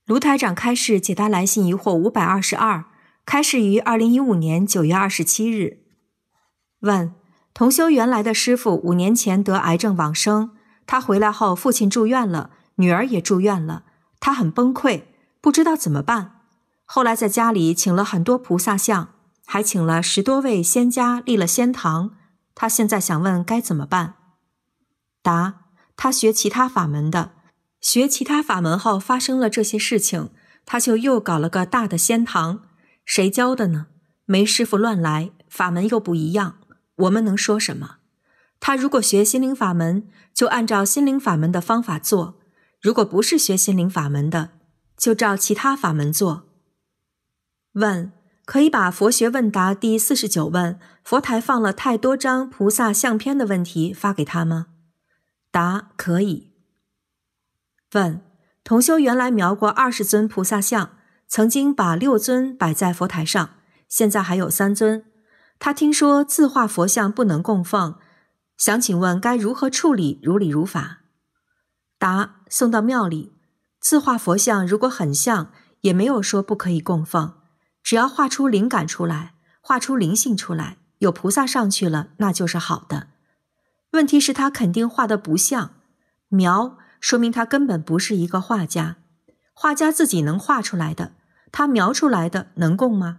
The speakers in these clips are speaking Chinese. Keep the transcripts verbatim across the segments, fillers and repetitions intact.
卢台长开示解答来信疑惑五百二十二，开示于二零一五年九月二十七日。问：同修原来的师父五年前得癌症往生，他回来后父亲住院了，女儿也住院了，他很崩溃，不知道怎么办。后来在家里请了很多菩萨像，还请了十多位仙家立了仙堂，他现在想问该怎么办。答：他学其他法门的，学其他法门后发生了这些事情，他就又搞了个大的仙堂。谁教的呢？没师父乱来，法门又不一样，我们能说什么？他如果学心灵法门，就按照心灵法门的方法做；如果不是学心灵法门的，就照其他法门做。问：可以把佛学问答第四十九问佛台放了太多张菩萨相片的问题发给他吗？答：可以。问：同修原来描过二十尊菩萨像，曾经把六尊摆在佛台上，现在还有三尊。他听说自画佛像不能供奉，想请问该如何处理，如理如法？答：送到庙里。自画佛像如果很像，也没有说不可以供奉，只要画出灵感出来，画出灵性出来，有菩萨上去了，那就是好的。问题是他肯定画得不像，描说明他根本不是一个画家，画家自己能画出来的，他描出来的能供吗？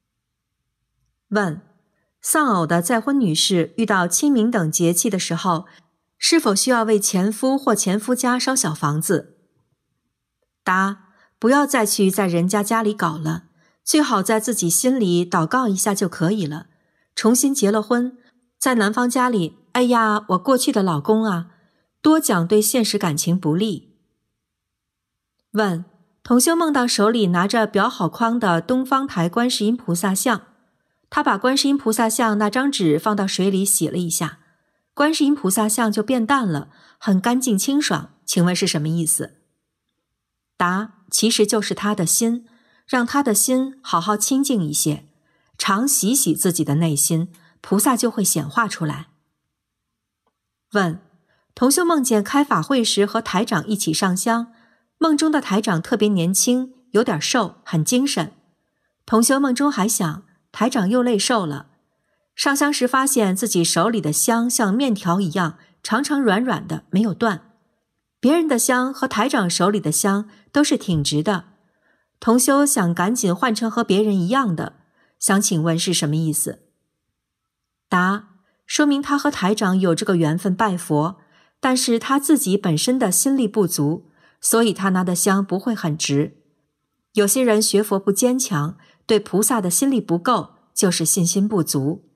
问：丧偶的再婚女士遇到清明等节气的时候，是否需要为前夫或前夫家烧小房子？答：不要再去在人家家里搞了，最好在自己心里祷告一下就可以了。重新结了婚，在男方家里，哎呀，我过去的老公啊，多讲对现实感情不利。问：同修梦到手里拿着裱好框的东方台观世音菩萨像，他把观世音菩萨像那张纸放到水里洗了一下，观世音菩萨像就变淡了，很干净清爽，请问是什么意思？答：其实就是他的心，让他的心好好清净一些，常洗洗自己的内心，菩萨就会显化出来。问：同修梦见开法会时和台长一起上香，梦中的台长特别年轻，有点瘦，很精神。同修梦中还想，台长又累瘦了。上香时发现自己手里的香像面条一样，长长软软的，没有断。别人的香和台长手里的香都是挺直的。同修想赶紧换成和别人一样的，想请问是什么意思？答：说明他和台长有这个缘分拜佛，但是他自己本身的心力不足，所以他拿的香不会很直。有些人学佛不坚强，对菩萨的心力不够，就是信心不足。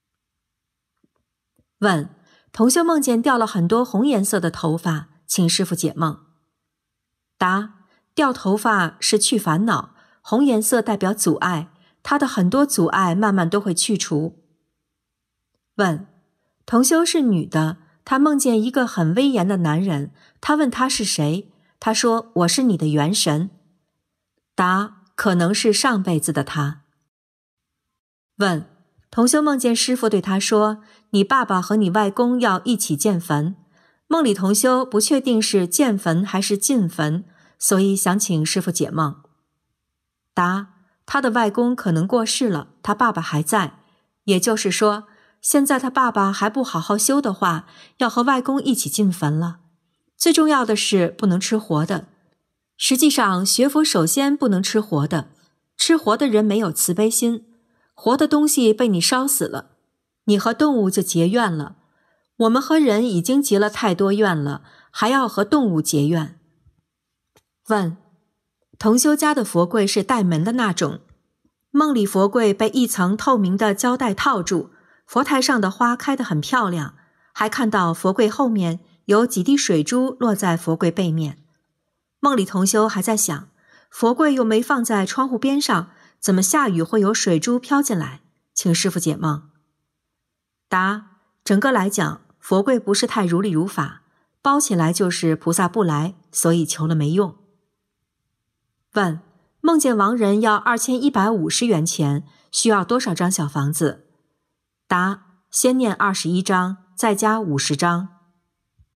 问：同修梦见掉了很多红颜色的头发，请师父解梦。答：掉头发是去烦恼，红颜色代表阻碍，他的很多阻碍慢慢都会去除。问：同修是女的，她梦见一个很威严的男人，她问他是谁，他说我是你的元神。答：可能是上辈子的他。问：同修梦见师父对他说，你爸爸和你外公要一起建坟，梦里同修不确定是建坟还是进坟，所以想请师父解梦。答：他的外公可能过世了，他爸爸还在，也就是说现在他爸爸还不好好修的话，要和外公一起进坟了。最重要的是不能吃活的。实际上学佛首先不能吃活的，吃活的人没有慈悲心，活的东西被你烧死了，你和动物就结怨了。我们和人已经结了太多怨了，还要和动物结怨。问：同修家的佛柜是带门的那种，梦里佛柜被一层透明的胶带套住，佛台上的花开得很漂亮，还看到佛柜后面有几滴水珠落在佛柜背面。梦里同修还在想，佛柜又没放在窗户边上，怎么下雨会有水珠飘进来？请师父解梦。答：整个来讲，佛柜不是太如理如法，包起来就是菩萨不来，所以求了没用。问：梦见亡人要二千一百五十元钱，需要多少张小房子？答：先念二十一张，再加五十张。